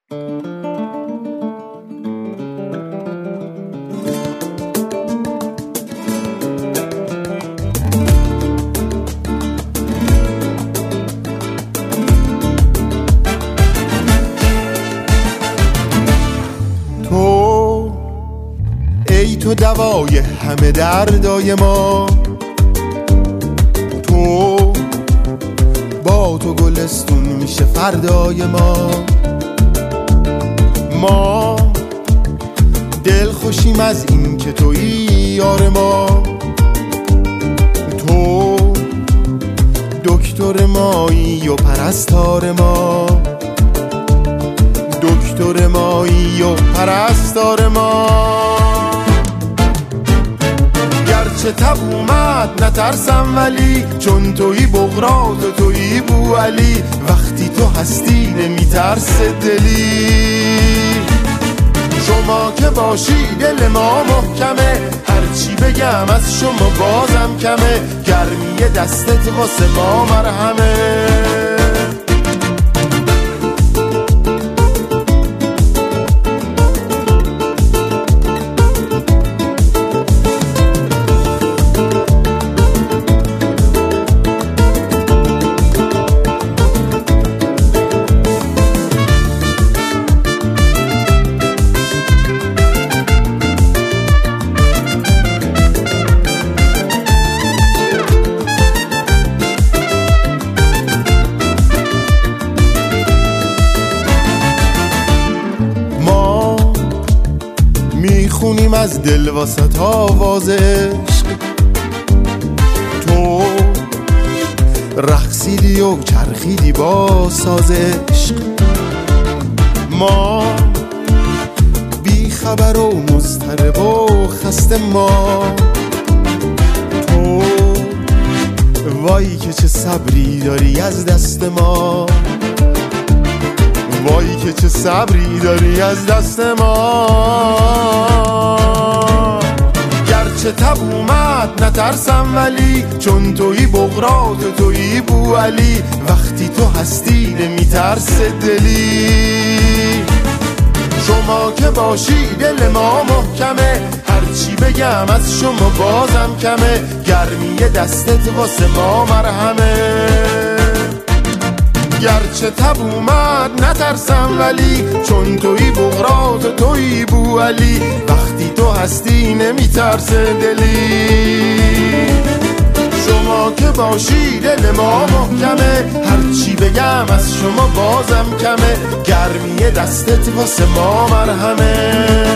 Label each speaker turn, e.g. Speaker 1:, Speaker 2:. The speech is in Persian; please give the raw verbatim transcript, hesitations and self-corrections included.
Speaker 1: تو دوای همه دردای ما، تو با تو گلستون میشه فردای ما. ما دل خوشیم از این که تویی یار ما، تو دکتر مایی و پرستار ما، دکتر مایی و پرستار ما. گرچه تب اومد نترسم ولی، چون تویی بغرات و تویی بوعلی، وقتی تو هستی نمیترس دلی. شما که باشی دل ما محکمه، هرچی بگم از شما بازم کمه، گرمی دستت واسه ما مرهمه. میخونیم از دل واسط آواز عشق، تو رقصیدی و چرخیدی با ساز عشق. ما بی خبر و مضطرب و خسته، ما تو وای که چه صبری داری از دست ما، وای که چه صبری داری از دست ما. گرچه تب اومد نترسم ولی، چون تویی بغرات و تویی بوعلی، وقتی تو هستی نمیترس دلی. شما که باشی دل ما محکمه، هرچی بگم از شما بازم کمه، گرمی دستت واسه ما مرهمه. گرچه تب اومد نترسم ولی، چون تویی بغرات و تویی بوعلی، وقتی تو هستی نمیترس دلی. شما که باشی دل ما محکمه، هرچی بگم از شما بازم کمه، گرمی دستت واسه ما مرهمه.